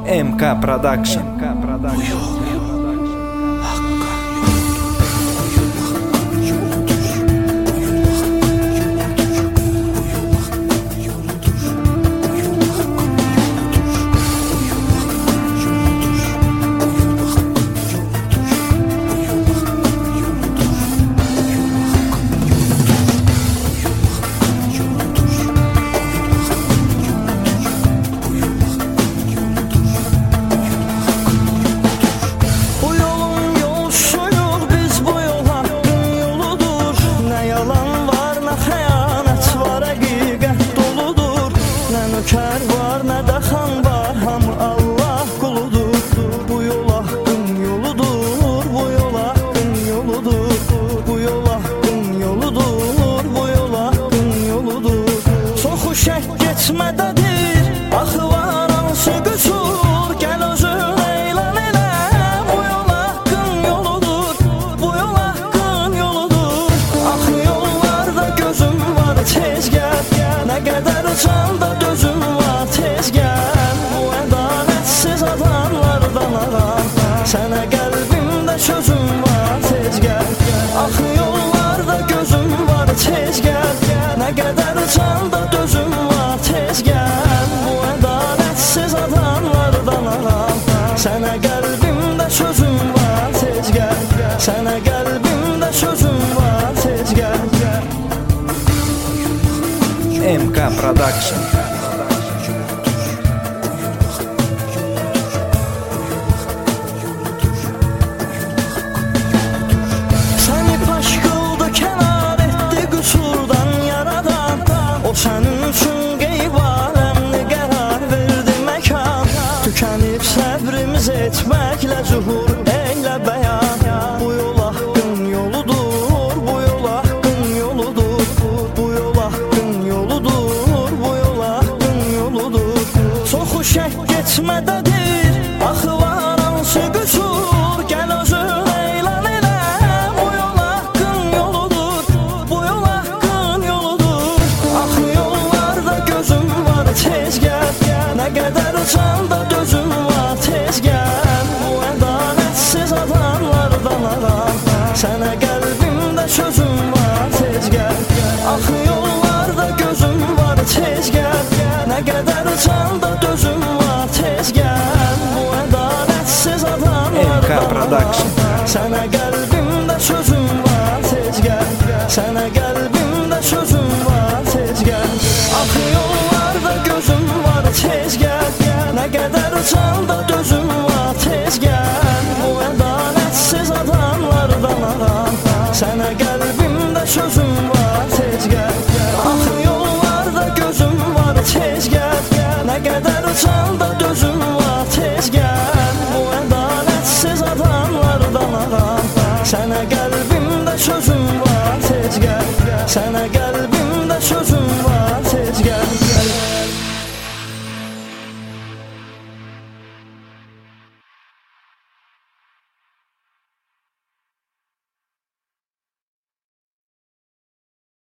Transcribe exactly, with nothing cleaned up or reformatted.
эм ка Production. Kər var, nə də xan var, hamı Allah quludur. Bu yol haqqın yoludur, bu yol haqqın yoludur. Bu yol haqqın yoludur, bu yol haqqın yoludur. Çoxu şək keçmədədir, axı var hansı qüsur. Gəl özün elan elə, bu yol haqqın yoludur, bu yol haqqın yoludur. Axı yollarda gözüm var, tez gəl, nə qədər çanda dözüm var, tez gəl. Bu ədalətsiz adamlardan aram, sənə qəlbimdə sözüm var, tez gəl. Axı yollarda gözüm var, tez gəl, nə qədər çanda dözüm var, tez gəl. Bu ədalətsiz adamlardan aram, sənə qəlbimdə sözüm var, tez gəl. Sənə qəlbimdə sözüm var, tez gəl. эм ка Production. Səni paş qıldı, kənar etdi qüsurdan yaradan. O sənin üçün qeyb aləmli qərar verdi məkan. Tükənib səbrimiz etməklə zuhur eylə bəyan. Bu yol haqqın yoludur, bu yol haqqın yoludur. Bu yol haqqın yoludur, bu yol haqqın yoludur. Çoxu şək keçmədədir, axı var hansı qüsur. Gəl özün elan elə, bu yol haqqın yoludur, bu yol haqqın yoludur. Axı yollarda gözüm var, tez gəl, nə qədər çanda dözüm var, tez gəl. Bu ədalətsiz adamlardan aram, sənə qəlbimdə sözüm var, tez gəl. Axı yollarda gözüm var, tez gəl, nə qədər çanda dözüm var, tez gəl. Bu ədalətsiz эм ка adamlardan Production. aram, sənə qəlbimdə sözüm var, tez gəl. Sənə qəlbimdə sözüm var, tez gəl. Axı yollarda gözüm var, tez gəl, nə qədər çanda